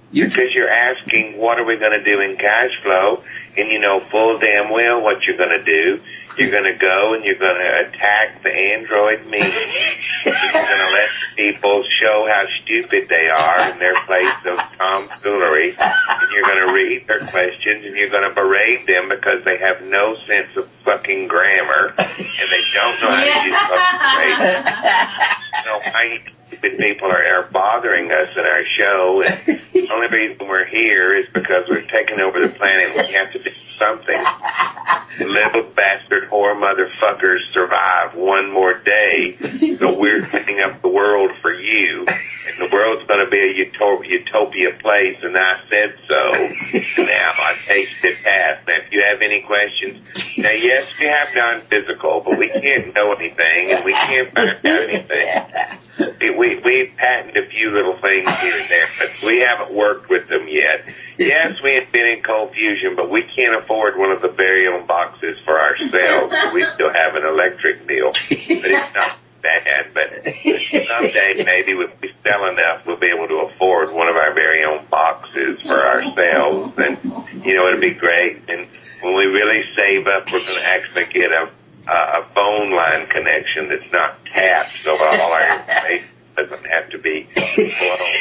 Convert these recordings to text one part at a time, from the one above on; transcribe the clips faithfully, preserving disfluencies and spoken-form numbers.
You because you're asking, what are we going to do in cash flow? And you know full damn well what you're going to do. You're going to go and you're going to attack the Android memes. You're going to let people show how stupid they are in their place of tomfoolery. And you're going to read their questions and you're going to berate them because they have no sense of fucking grammar and they don't know how to use fucking phrases. You know, I stupid people are, are bothering us in our show, and the only reason we're here is because we've taken over the planet and we have to do something. Little bastard whore motherfuckers survive one more day, so we're cleaning up the world for you, and the world's going to be a utop- utopia place, and I said so. Now I tasted past. Now, if you have any questions, now yes, we have done physical, but we can't know anything, and we can't find out anything. We, we patent a few little things here and there, but we haven't worked with them yet. Yes, we invented cold fusion, but we can't afford one of the barium boxes for ourselves, so we still have an electric deal. But it's not bad, but someday maybe if we sell enough, we'll be able to afford one of our very own boxes for ourselves, and, you know, it'll be great. And when we really save up, we're going to actually get a Uh, a phone line connection that's not tapped, so all our information doesn't have to be blown.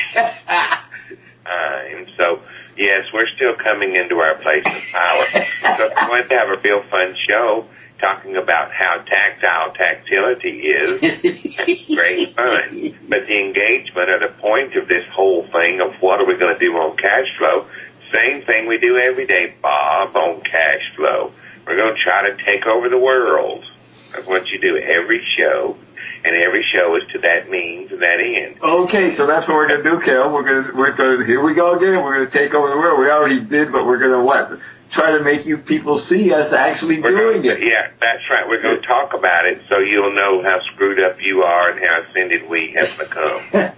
Uh, and so, yes, we're still coming into our place of power. So we want to have a real fun show talking about how tactile tactility is. That's great fun. But the engagement or the point of this whole thing of what are we going to do on cash flow, same thing we do every day, Bob, on cash flow. We're going to try to take over the world. That's what you do every show, and every show is to that means and that end. Okay, so that's what we're going to do, Kel. We're going to, we're going to, here we go again. We're going to take over the world. We already did, but we're going to what? Try to make you people see us actually we're doing going to, it. Yeah, that's right. We're going to talk about it so you'll know how screwed up you are and how offended we have become.